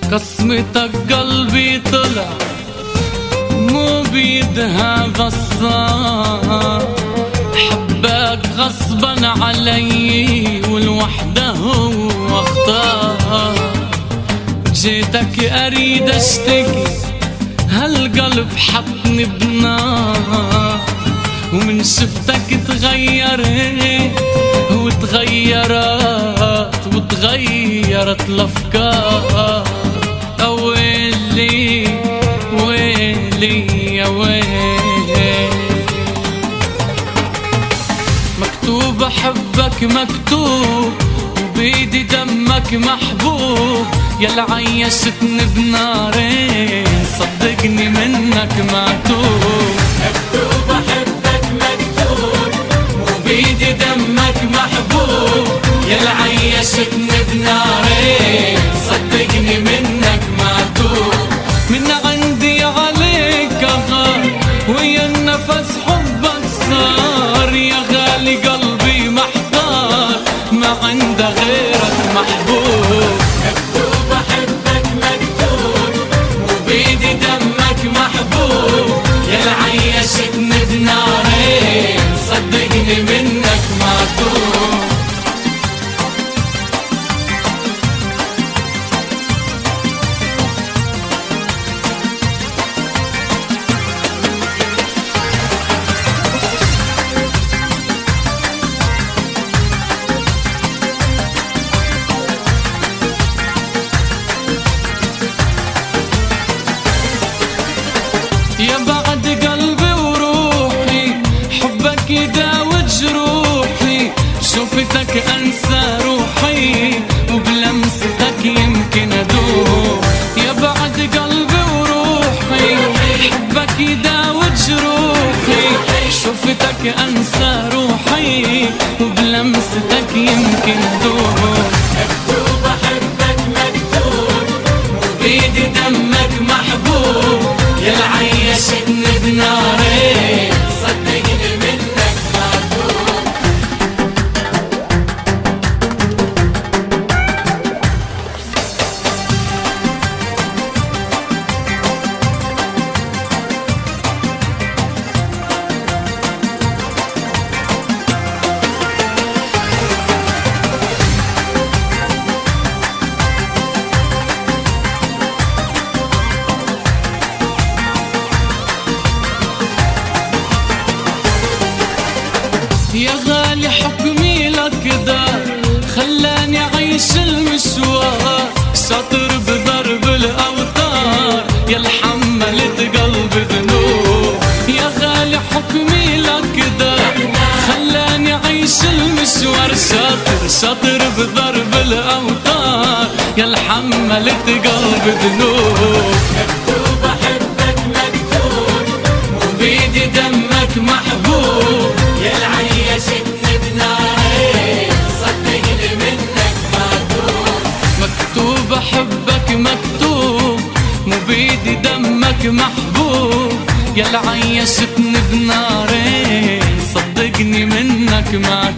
قسمتك قلبي طلع مو بيدها بصار، حبك غصبا علي والوحدة هو اختار. جيتك اريد اشتكي هالقلب حطني بنار، ومن شفتك تغيرت وتغيرت الافكار. ويلي ويلي يا ويلي، مكتوب احبك مكتوب وبيدي دمك محبوب، يلا عيشتني بنارين صدقني منك معتوب. مكتوب احبك مكتوب وبيدي دمك محبوب، يلا عيشتني بنارين صدقني منك معتوب. من عندي عليك غار ويا النفس حبك صار، يا غالي قلبي محتار ما عنده غيرك محبوب. مكتوب احبك مكتوب وبيدي دمك محبوب، يلا عيشتني بنارين صدقني منك معتوب. يا بعد قلبي وروحي حبك يداوي جروحي، شوفتك انسى روحي وبلمستك يمكن ادوب. يا بعد قلبي وروحي حبك يداوي جروحي، شوفتك انسى روحي وبلمستك يمكن ادوب. مكتوب احبك مكتوب وبيدي دمك محبوب، يلا عيشتني بنارين صدقني منك معتوب. يا غالي حكمي لك دار خلاني عيش المشوار، شاطر بضرب الاوتار يا حملت قلبي ذنوب. يا غالي حكمي لك دار خلاني عيش المشوار، شاطر بضرب الاوتار يا حملت قلبي ذنوب. مكتوب احبك مكتوب وبيدي دمك محبوب، يلا عيشتني بنارين صدقني منك معتوب. مكتوب احبك مكتوب مو بيدي دمك محبوب، يلا عيشتني بنارين صدقني منك معتوب.